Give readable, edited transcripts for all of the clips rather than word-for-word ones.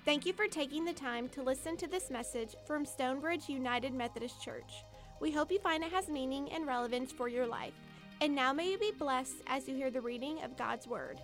Thank you for taking the time to listen to this message from Stonebridge United Methodist Church. We hope you find it has meaning and relevance for your life. And now may you be blessed as you hear the reading of God's Word.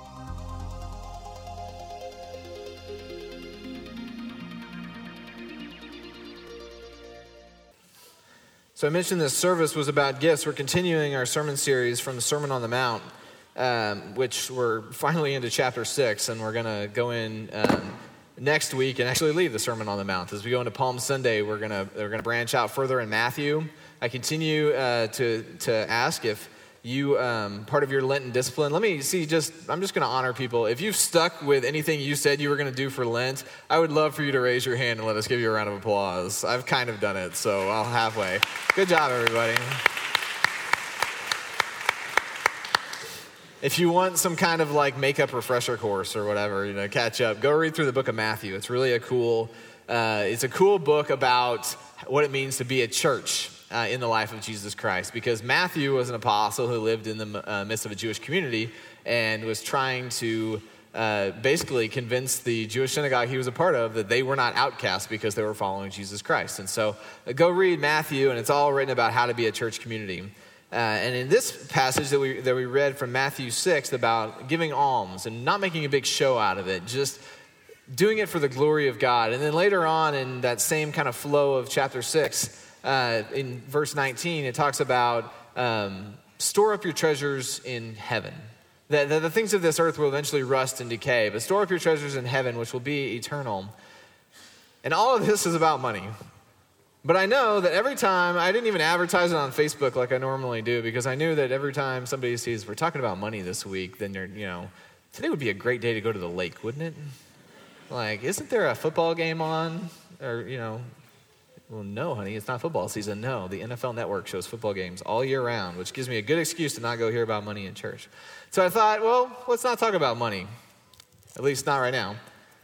So I mentioned this service was about gifts. We're continuing our sermon series from the Sermon on the Mount, which we're finally into chapter 6, and we're going to go in next week and actually leave the Sermon on the Mount. As we go into Palm Sunday, we're gonna branch out further in Matthew. I continue to ask if you part of your Lenten discipline. I'm just going to honor people. If you've stuck with anything you said you were going to do for Lent, I would love for you to raise your hand and let us give you a round of applause. I've kind of done it, so I'll halfway. Good job, everybody. If you want some kind of like makeup refresher course or whatever, catch up, go read through the book of Matthew. It's really a cool book about what it means to be a church in the life of Jesus Christ, because Matthew was an apostle who lived in the midst of a Jewish community and was trying to basically convince the Jewish synagogue he was a part of that they were not outcasts because they were following Jesus Christ. And so go read Matthew, and it's all written about how to be a church community. And in this passage that we read from Matthew 6 about giving alms and not making a big show out of it, just doing it for the glory of God. And then later on in that same kind of flow of chapter 6, in verse 19, it talks about store up your treasures in heaven. The things of this earth will eventually rust and decay, but store up your treasures in heaven, which will be eternal. And all of this is about money. But I know that every time, I didn't even advertise it on Facebook like I normally do, because I knew that every time somebody sees, we're talking about money this week, then today would be a great day to go to the lake, wouldn't it? Like, isn't there a football game on? Or, well, no, honey, it's not football season. No, the NFL Network shows football games all year round, which gives me a good excuse to not go hear about money in church. So I thought, well, let's not talk about money, at least not right now.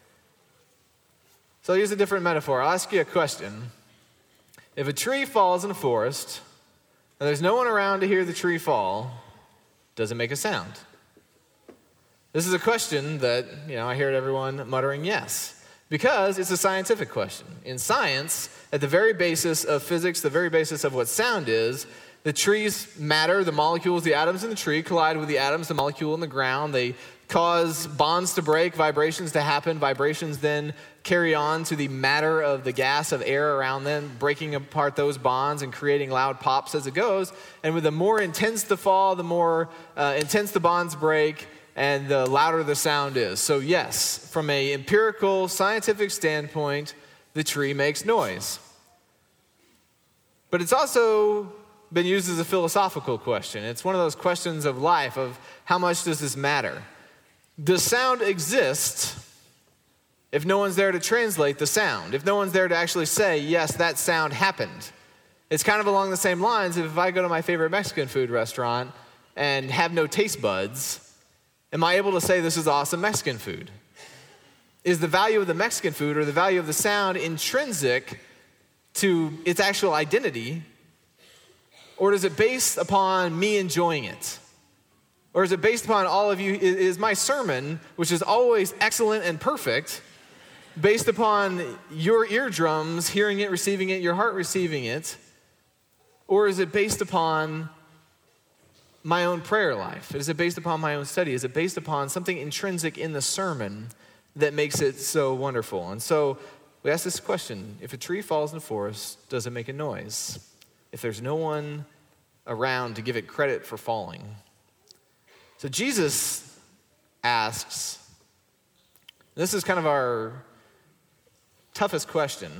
So I'll use a different metaphor. I'll ask you a question. If a tree falls in a forest and there's no one around to hear the tree fall, does it make a sound? This is a question that, I hear everyone muttering yes, because it's a scientific question. In science, at the very basis of physics, the very basis of what sound is, the tree's matter, the molecules, the atoms in the tree collide with the atoms, the molecule in the ground. They cause bonds to break, vibrations to happen. Vibrations then carry on to the matter of the gas of air around them, breaking apart those bonds and creating loud pops as it goes. And with the more intense the fall, the more intense the bonds break, and the louder the sound is. So yes, from an empirical, scientific standpoint, the tree makes noise. But it's also been used as a philosophical question. It's one of those questions of life, of how much does this matter? Does sound exist if no one's there to translate the sound? If no one's there to actually say, yes, that sound happened? It's kind of along the same lines of if I go to my favorite Mexican food restaurant and have no taste buds, am I able to say this is awesome Mexican food? Is the value of the Mexican food or the value of the sound intrinsic to its actual identity? Or is it based upon me enjoying it? Or is it based upon all of you, is my sermon, which is always excellent and perfect, based upon your eardrums hearing it, receiving it, your heart receiving it? Or is it based upon my own prayer life? Is it based upon my own study? Is it based upon something intrinsic in the sermon that makes it so wonderful? And so we ask this question: if a tree falls in the forest, does it make a noise? If there's no one around to give it credit for falling. So Jesus asks, this is kind of our toughest question: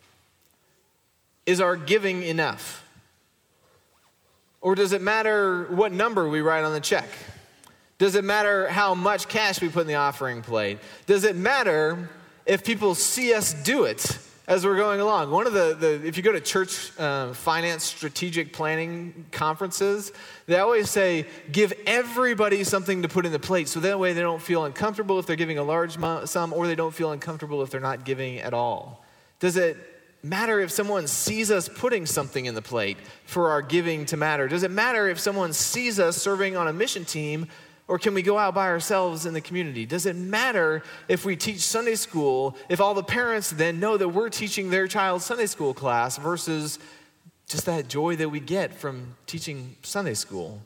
is our giving enough? Or does it matter what number we write on the check? Does it matter how much cash we put in the offering plate? Does it matter if people see us do it as we're going along? One of if you go to church finance strategic planning conferences, they always say, give everybody something to put in the plate, so that way they don't feel uncomfortable if they're giving a large sum, or they don't feel uncomfortable if they're not giving at all. Does it matter if someone sees us putting something in the plate for our giving to matter? Does it matter if someone sees us serving on a mission team Or can we go out by ourselves in the community? Does it matter if we teach Sunday school, if all the parents then know that we're teaching their child's Sunday school class versus just that joy that we get from teaching Sunday school?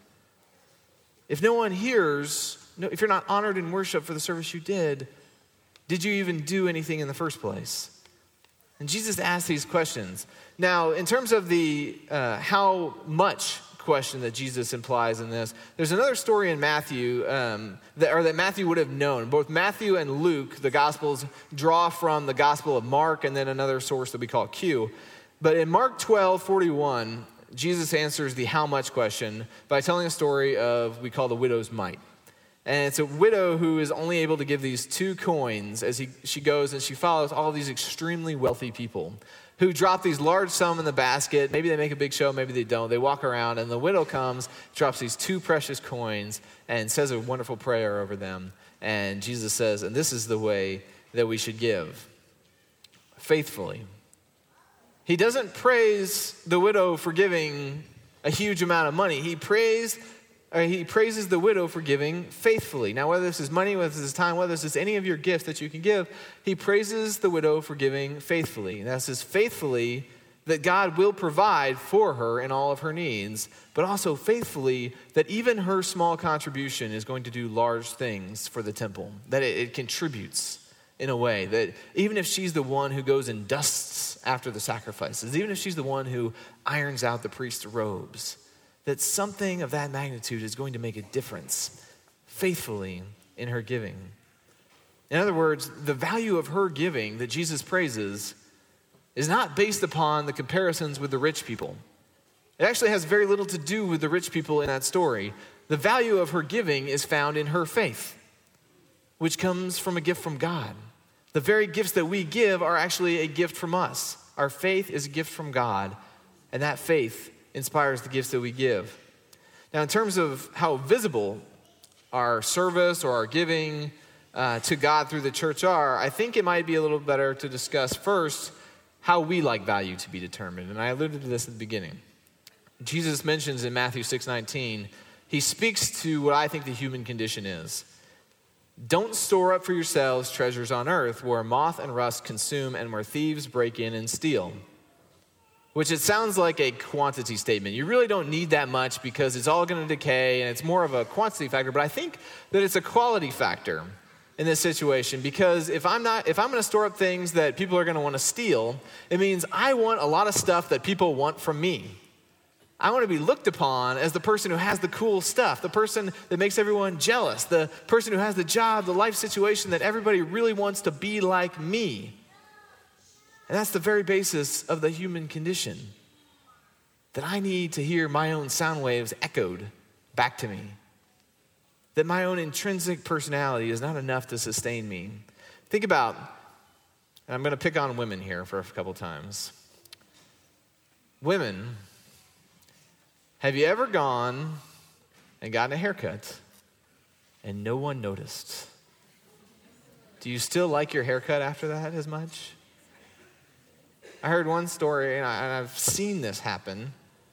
If no one hears, if you're not honored in worship for the service you did you even do anything in the first place? And Jesus asked these questions. Now, in terms of the how much question that Jesus implies in this, there's another story in Matthew that Matthew would have known. Both Matthew and Luke, the Gospels, draw from the Gospel of Mark and then another source that we call Q. But in Mark 12:41, Jesus answers the how much question by telling a story of, we call the widow's mite. And it's a widow who is only able to give these 2 coins as she goes and she follows all these extremely wealthy people who drop these large sum in the basket. Maybe they make a big show, maybe they don't. They walk around and the widow comes, drops these 2 precious coins and says a wonderful prayer over them. And Jesus says, and this is the way that we should give, faithfully. He doesn't praise the widow for giving a huge amount of money. He praises the widow for giving faithfully. Now, whether this is money, whether this is time, whether this is any of your gifts that you can give, he praises the widow for giving faithfully. And that says faithfully that God will provide for her in all of her needs, but also faithfully that even her small contribution is going to do large things for the temple, that it contributes in a way that even if she's the one who goes and dusts after the sacrifices, even if she's the one who irons out the priest's robes, that something of that magnitude is going to make a difference faithfully in her giving. In other words, the value of her giving that Jesus praises is not based upon the comparisons with the rich people. It actually has very little to do with the rich people in that story. The value of her giving is found in her faith, which comes from a gift from God. The very gifts that we give are actually a gift from us. Our faith is a gift from God, and that faith inspires the gifts that we give. Now, in terms of how visible our service or our giving to God through the church are, I think it might be a little better to discuss first how we like value to be determined. And I alluded to this at the beginning. Jesus mentions in Matthew 6:19, he speaks to what I think the human condition is. Don't store up for yourselves treasures on earth where moth and rust consume and where thieves break in and steal. Which it sounds like a quantity statement. You really don't need that much because it's all going to decay and it's more of a quantity factor. But I think that it's a quality factor in this situation because if I'm going to store up things that people are going to want to steal, it means I want a lot of stuff that people want from me. I want to be looked upon as the person who has the cool stuff, the person that makes everyone jealous, the person who has the job, the life situation that everybody really wants to be like me. And that's the very basis of the human condition, that I need to hear my own sound waves echoed back to me, that my own intrinsic personality is not enough to sustain me. Think about, and I'm going to pick on women here for a couple times. Women, have you ever gone and gotten a haircut and no one noticed? Do you still like your haircut after that as much? I heard one story, and I've seen this happen,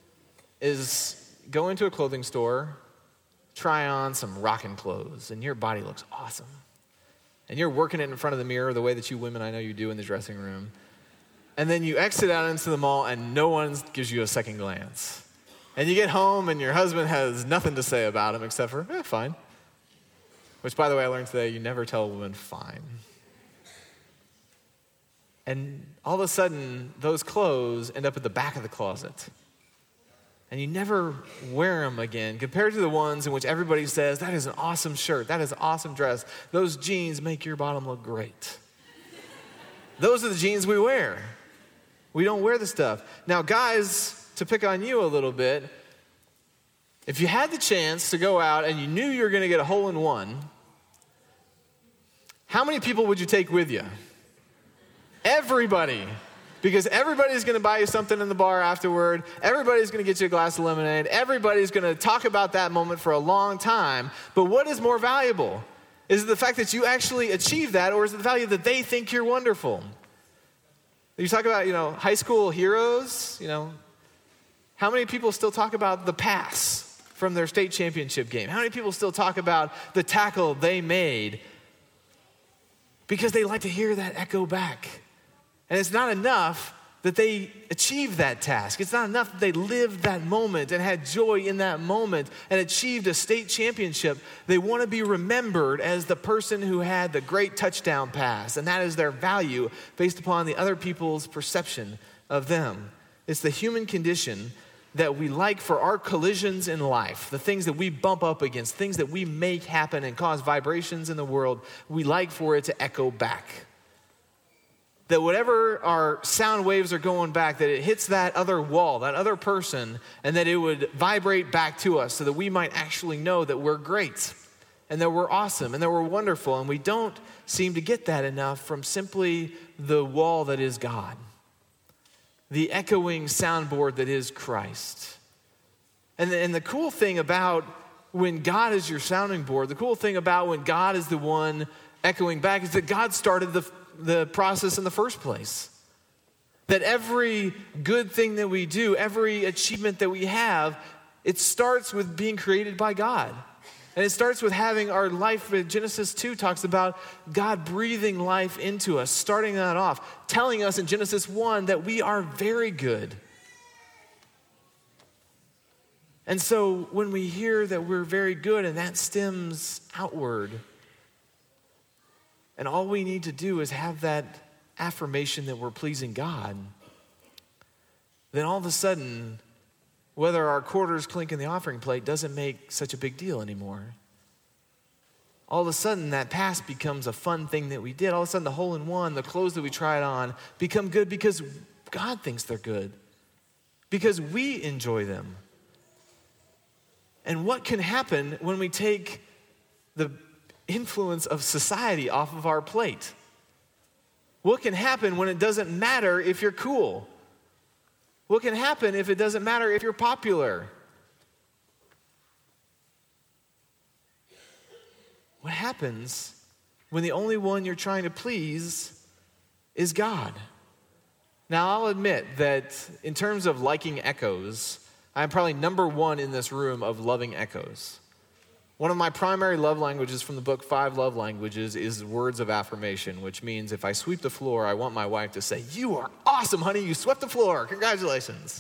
is go into a clothing store, try on some rockin' clothes, and your body looks awesome. And you're working it in front of the mirror the way that you women I know you do in the dressing room. And then you exit out into the mall, and no one gives you a second glance. And you get home, and your husband has nothing to say about him except for, fine. Which, by the way, I learned today, you never tell a woman fine. And all of a sudden, those clothes end up at the back of the closet. And you never wear them again, compared to the ones in which everybody says, that is an awesome shirt, that is an awesome dress. Those jeans make your bottom look great. Those are the jeans we wear. We don't wear the stuff. Now, guys, to pick on you a little bit, if you had the chance to go out and you knew you were going to get a hole-in-one, how many people would you take with you? Everybody. Because everybody's going to buy you something in the bar afterward. Everybody's going to get you a glass of lemonade. Everybody's going to talk about that moment for a long time. But what is more valuable? Is it the fact that you actually achieved that, or is it the value that they think you're wonderful? You talk about, high school heroes, how many people still talk about the pass? from their state championship game? How many people still talk about the tackle they made? Because they like to hear that echo back. And it's not enough that they achieved that task. It's not enough that they lived that moment and had joy in that moment and achieved a state championship. They want to be remembered as the person who had the great touchdown pass, and that is their value based upon the other people's perception of them. It's the human condition that we like for our collisions in life, the things that we bump up against, things that we make happen and cause vibrations in the world, we like for it to echo back. That whatever our sound waves are going back, that it hits that other wall, that other person, and that it would vibrate back to us so that we might actually know that we're great and that we're awesome and that we're wonderful. And we don't seem to get that enough from simply the wall that is God, the echoing soundboard that is Christ. And the cool thing about when God is your sounding board, the cool thing about when God is the one echoing back is that God started the process in the first place. That every good thing that we do, every achievement that we have, it starts with being created by God. And it starts with having our life. Genesis 2 talks about God breathing life into us, starting that off, telling us in Genesis 1 that we are very good. And so when we hear that we're very good and that stems outward, and all we need to do is have that affirmation that we're pleasing God, then all of a sudden, whether our quarters clink in the offering plate doesn't make such a big deal anymore. All of a sudden, that pass becomes a fun thing that we did. All of a sudden, the hole-in-one, the clothes that we tried on become good because God thinks they're good, because we enjoy them. And what can happen when we take the influence of society off of our plate? What can happen when it doesn't matter if you're cool? What can happen if it doesn't matter if you're popular? What happens when the only one you're trying to please is God? Now, I'll admit that in terms of liking echoes, I'm probably number one in this room of loving echoes. One of my primary love languages from the book 5 Love Languages is words of affirmation, which means if I sweep the floor, I want my wife to say, "You are awesome, honey, you swept the floor, congratulations."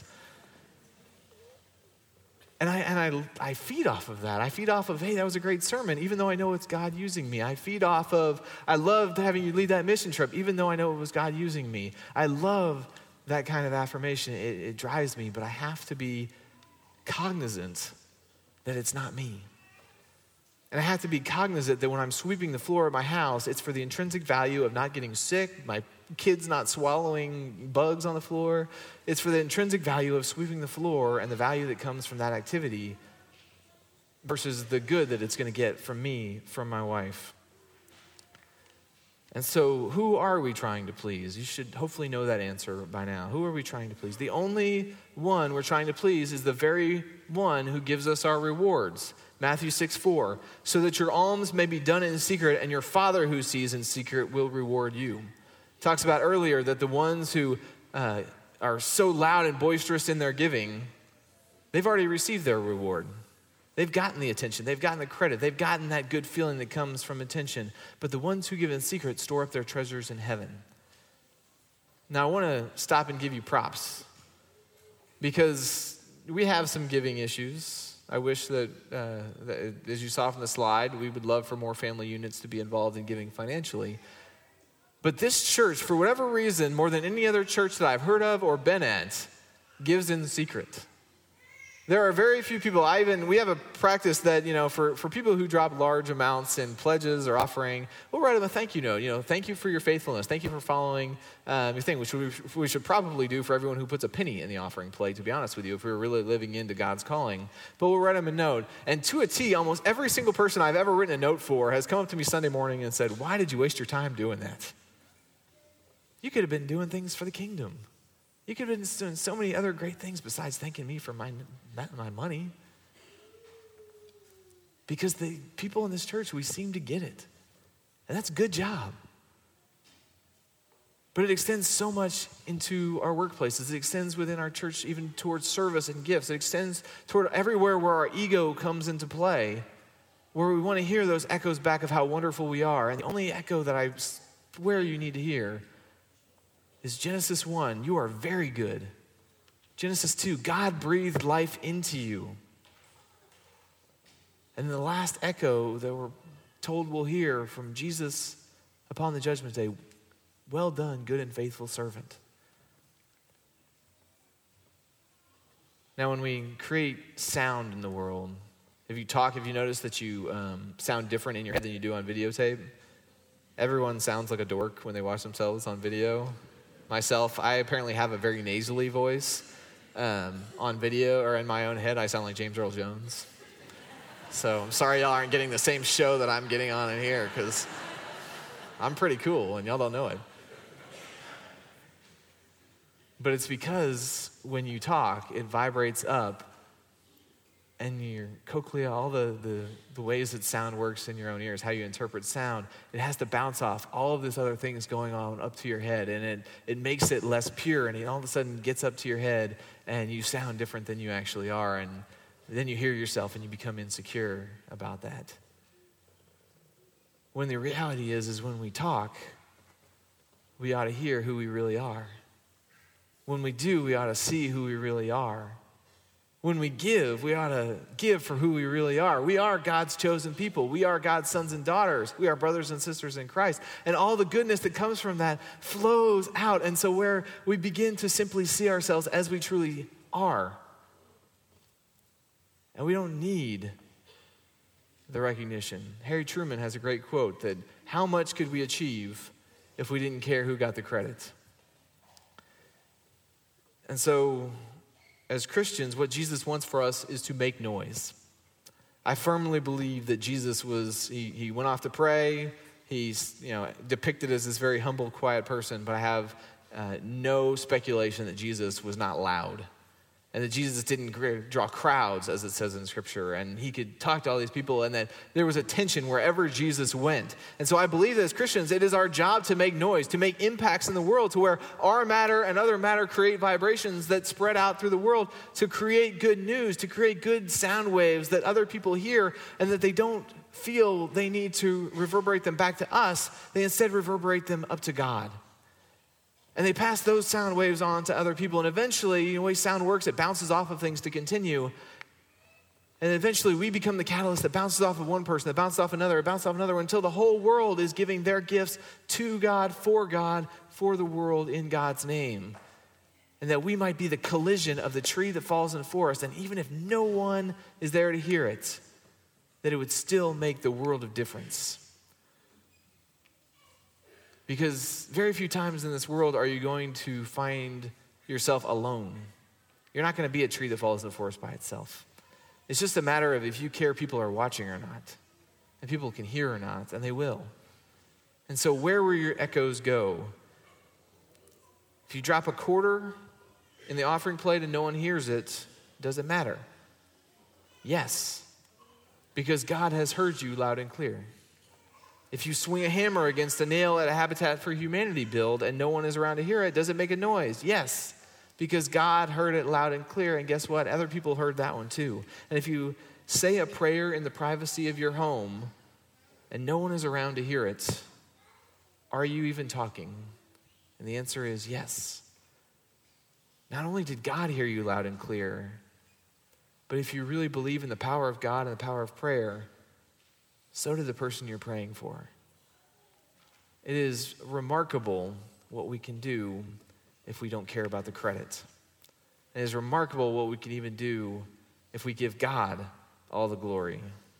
And I feed off of that. I feed off of, hey, that was a great sermon, even though I know it's God using me. I feed off of, I loved having you lead that mission trip, even though I know it was God using me. I love that kind of affirmation. It drives me, but I have to be cognizant that it's not me. And I have to be cognizant that when I'm sweeping the floor of my house, it's for the intrinsic value of not getting sick, my kids not swallowing bugs on the floor. It's for the intrinsic value of sweeping the floor and the value that comes from that activity versus the good that it's going to get from me, from my wife. And so who are we trying to please? You should hopefully know that answer by now. Who are we trying to please? The only one we're trying to please is the very one who gives us our rewards. Matthew 6:4, so that your alms may be done in secret, and your Father who sees in secret will reward you. Talks about earlier that the ones who are so loud and boisterous in their giving, they've already received their reward. They've gotten the attention. They've gotten the credit. They've gotten that good feeling that comes from attention. But the ones who give in secret store up their treasures in heaven. Now, I want to stop and give you props because we have some giving issues. I wish that, as you saw from the slide, we would love for more family units to be involved in giving financially. But this church, for whatever reason, more than any other church that I've heard of or been at, gives in secret. There are very few people, we have a practice that, for people who drop large amounts in pledges or offering, we'll write them a thank you note. Thank you for your faithfulness. Thank you for following your thing, which we should probably do for everyone who puts a penny in the offering plate, to be honest with you, if we were really living into God's calling. But we'll write them a note. And to a T, almost every single person I've ever written a note for has come up to me Sunday morning and said, "Why did you waste your time doing that? You could have been doing things for the kingdom. You could have been doing so many other great things besides thanking me for my money." Because the people in this church, we seem to get it. And that's a good job. But it extends so much into our workplaces. It extends within our church even towards service and gifts. It extends toward everywhere where our ego comes into play, where we want to hear those echoes back of how wonderful we are. And the only echo that I swear you need to hear is Genesis 1, you are very good. Genesis 2, God breathed life into you. And the last echo that we're told we'll hear from Jesus upon the judgment day, well done, good and faithful servant. Now, when we create sound in the world, if you notice that you sound different in your head than you do on videotape? Everyone sounds like a dork when they watch themselves on video. Myself, I apparently have a very nasally voice. On video or in my own head, I sound like James Earl Jones. So I'm sorry y'all aren't getting the same show that I'm getting on in here, because I'm pretty cool and y'all don't know it. But it's because when you talk, it vibrates up, and your cochlea, all the ways that sound works in your own ears, how you interpret sound, it has to bounce off all of this other things going on up to your head, and it makes it less pure, and it all of a sudden gets up to your head, and you sound different than you actually are, and then you hear yourself and you become insecure about that. When the reality is when we talk, we ought to hear who we really are. When we do, we ought to see who we really are. When we give, we ought to give for who we really are. We are God's chosen people. We are God's sons and daughters. We are brothers and sisters in Christ. And all the goodness that comes from that flows out. And so where we begin to simply see ourselves as we truly are. And we don't need the recognition. Harry Truman has a great quote that, how much could we achieve if we didn't care who got the credit? And so, as Christians, what Jesus wants for us is to make noise. I firmly believe that Jesus he went off to pray. He's depicted as this very humble, quiet person, but I have no speculation that Jesus was not loud. And that Jesus didn't draw crowds, as it says in Scripture, and he could talk to all these people, and that there was a tension wherever Jesus went. And so I believe that as Christians, it is our job to make noise, to make impacts in the world, to where our matter and other matter create vibrations that spread out through the world, to create good news, to create good sound waves that other people hear, and that they don't feel they need to reverberate them back to us. They instead reverberate them up to God. And they pass those sound waves on to other people. And eventually, the way sound works, it bounces off of things to continue. And eventually, we become the catalyst that bounces off of one person, that bounces off another, until the whole world is giving their gifts to God, for the world, in God's name. And that we might be the collision of the tree that falls in the forest. And even if no one is there to hear it, that it would still make the world of difference. Because very few times in this world are you going to find yourself alone. You're not going to be a tree that falls in the forest by itself. It's just a matter of if you care people are watching or not, and people can hear or not, and they will. And so where will your echoes go? If you drop a quarter in the offering plate and no one hears it, does it matter? Yes, because God has heard you loud and clear. If you swing a hammer against a nail at a Habitat for Humanity build and no one is around to hear it, does it make a noise? Yes, because God heard it loud and clear, and guess what? Other people heard that one too. And if you say a prayer in the privacy of your home and no one is around to hear it, are you even talking? And the answer is yes. Not only did God hear you loud and clear, but if you really believe in the power of God and the power of prayer, so did the person you're praying for. It is remarkable what we can do if we don't care about the credit. It is remarkable what we can even do if we give God all the glory.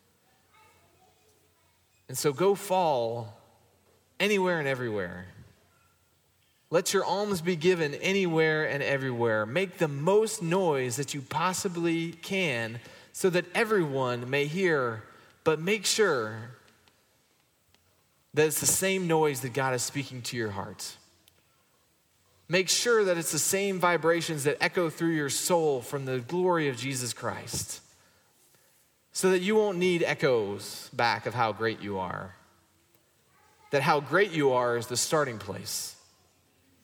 And so go fall anywhere and everywhere. Let your alms be given anywhere and everywhere. Make the most noise that you possibly can so that everyone may hear. But make sure that it's the same noise that God is speaking to your heart. Make sure that it's the same vibrations that echo through your soul from the glory of Jesus Christ, so that you won't need echoes back of how great you are. That how great you are is the starting place.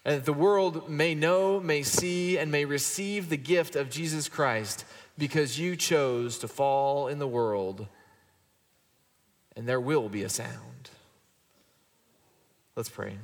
and that the world may know, may see, and may receive the gift of Jesus Christ because you chose to fall in the world, and there will be a sound. Let's pray.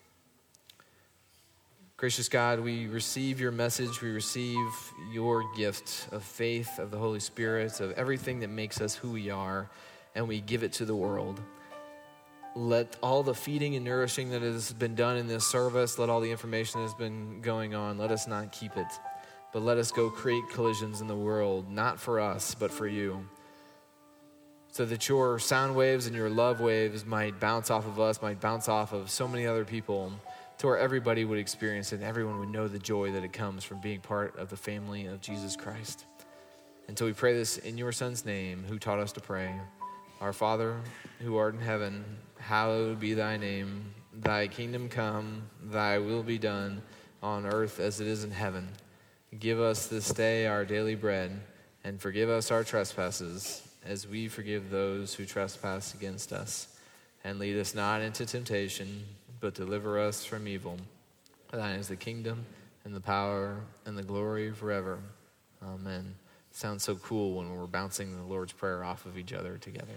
Gracious God, we receive your message. We receive your gift of faith, of the Holy Spirit, of everything that makes us who we are, and we give it to the world. Let all the feeding and nourishing that has been done in this service, let all the information that has been going on, let us not keep it, but let us go create collisions in the world, not for us, but for you, so that your sound waves and your love waves might bounce off of us, might bounce off of so many other people, to where everybody would experience it and everyone would know the joy that it comes from being part of the family of Jesus Christ. And so we pray this in your Son's name, who taught us to pray. Our Father, who art in heaven, hallowed be thy name. Thy kingdom come, thy will be done, on earth as it is in heaven. Give us this day our daily bread, and forgive us our trespasses, as we forgive those who trespass against us. And lead us not into temptation, but deliver us from evil. Thine is the kingdom, and the power, and the glory forever. Amen. Sounds so cool when we're bouncing the Lord's Prayer off of each other together.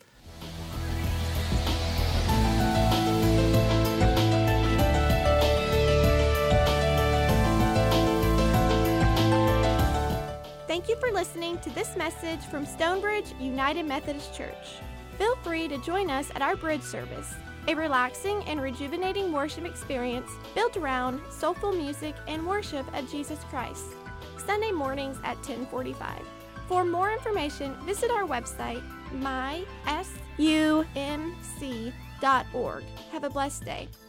Thank you for listening to this message from Stonebridge United Methodist Church. Feel free to join us at our bridge service, a relaxing and rejuvenating worship experience built around soulful music and worship of Jesus Christ, Sunday mornings at 10:45. For more information, visit our website, mysumc.org. Have a blessed day.